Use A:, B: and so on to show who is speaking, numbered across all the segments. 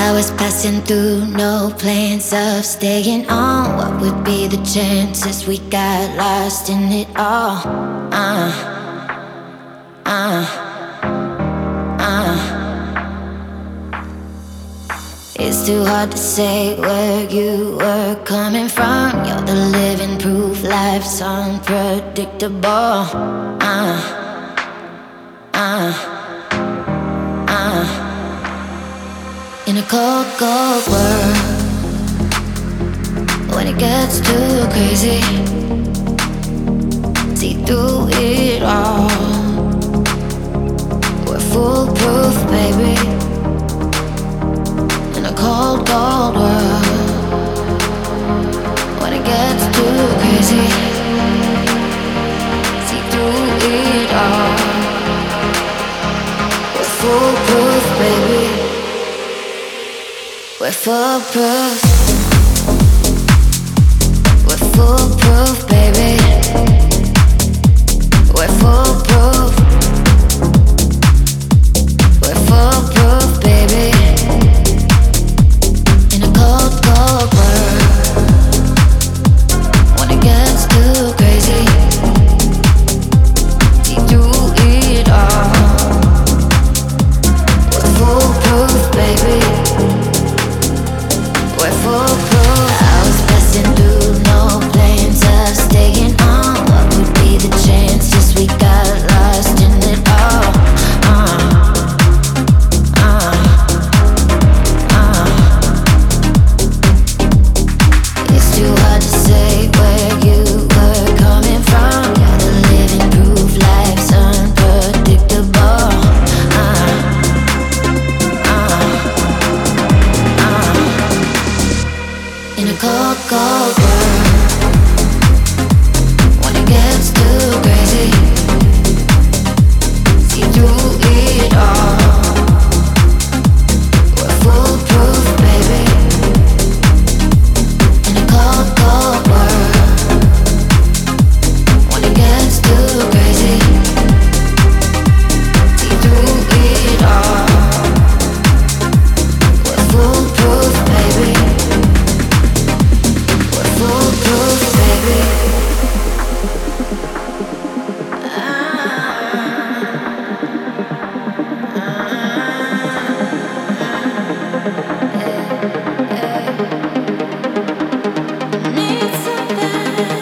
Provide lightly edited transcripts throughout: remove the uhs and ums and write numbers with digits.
A: I was passing through, no plans of staying on. What would be the chances we got lost in it all? Uh, uh, uh. It's too hard to say where you were coming from. You're the living proof life's unpredictable. Uh, uh, uh. In a cold, cold world, when it gets too crazy, see through it all. We're foolproof, baby. In a cold, cold world, when it gets too crazy, see through it all. We're foolproof, baby. We're foolproof. We're foolproof, baby. We're foolproof. We're foolproof, baby. In a cold, cold world, when it gets too crazy, see through it all. We're foolproof, baby. We're foolproof. I was passing through, no plans of staying on. What would be the chances we got lost in it all? It's too hard to say where you were coming from. You're the living proof life's unpredictable. In a cold, cold world, when it gets too crazy, see through it all. We're foolproof, baby. In a cold, cold world, when it gets too crazy, see through it all. We're foolproof, baby. Foolproof, baby. Need something,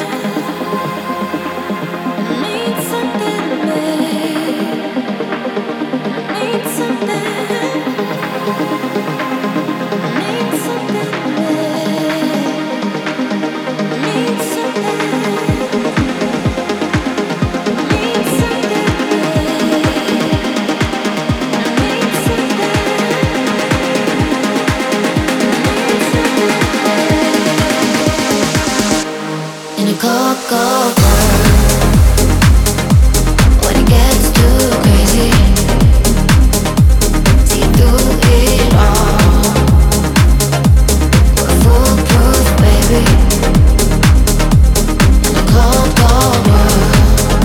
A: need something, need something, need something. In a cold, cold world, when it gets too crazy, see through it all. We're foolproof, baby. In a cold, cold world,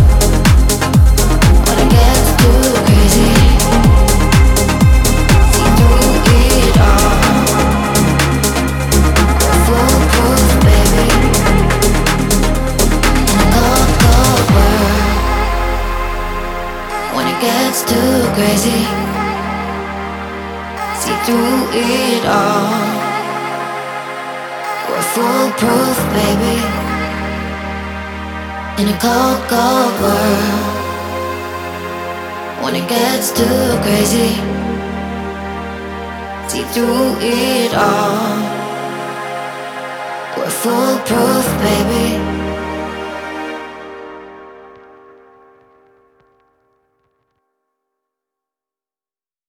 A: when it gets too crazy, see through it all. We're foolproof, baby. When it gets too crazy, see through it all. We're foolproof, baby. In a cold, cold world, when it gets too crazy, see through it all. We're foolproof, baby.